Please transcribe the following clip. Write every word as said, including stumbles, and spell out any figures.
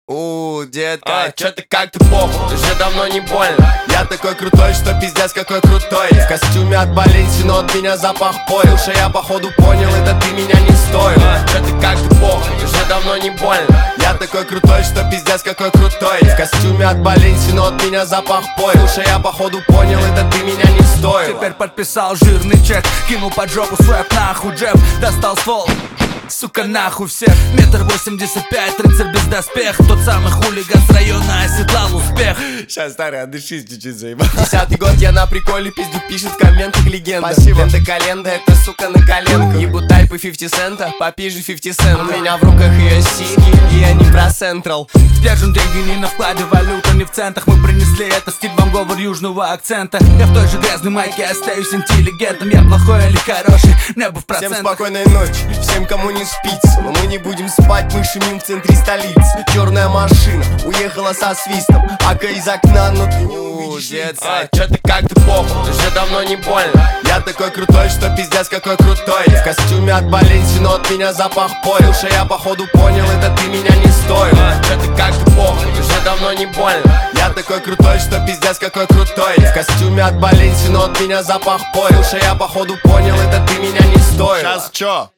У, детка, а, чё ты как-то похуй, уже давно не больно. Я такой крутой, что пиздец какой крутой. В костюме от Баленси, но от меня запах поил. Что я походу понял, это ты меня не стоил. а, Чё ты как-то похуй, уже давно не больно. Я такой крутой, что пиздец какой крутой. В костюме от Баленси, но от меня запах поил. Что я походу понял, это ты меня не стоил. Теперь подписал жирный чек, кинул под жопу свэп, нахуй джеб. Достал ствол, сука, нахуй всех. Метр восемьдесят пять, рыцарь без доспех. Тот самый хулиган с района оседлал успех. Сейчас, старый, отдышись чуть-чуть, заебал. Десятый год, я на приколе пиздю, пишет комменты легенда. Спасибо. Ленда календа, это сука на коленку. Ебу тайпы пятьдесят цента, попизжи пятьдесят цент. У меня в руках ее сиськи, и я не про Централ. Держим деньги не на вкладе, валюта не в центах. Мы принесли это, стиль вам говор южного акцента. Я в той же грязной майке остаюсь интеллигентом. Я плохой или хороший, небо в процентах. Всем спокойной ночи, всем кому не спится. Но мы не будем спать, мы шумим в центре столицы. Черная машина уехала со свистом, ака из окна, но ты не увидишь лица. А, чё ты как-то похуй, уже давно не больно. Я такой крутой, что пиздец какой крутой. В костюме от Баленси, но от меня запах поил. Что я походу понял, это ты меня не стоил. а, Чё ты как-то похуй, уже давно не больно. Я такой крутой, что пиздец какой крутой. В костюме от Баленси, но от меня запах поил. Что я походу понял, это ты меня не стоил. Сейчас чё?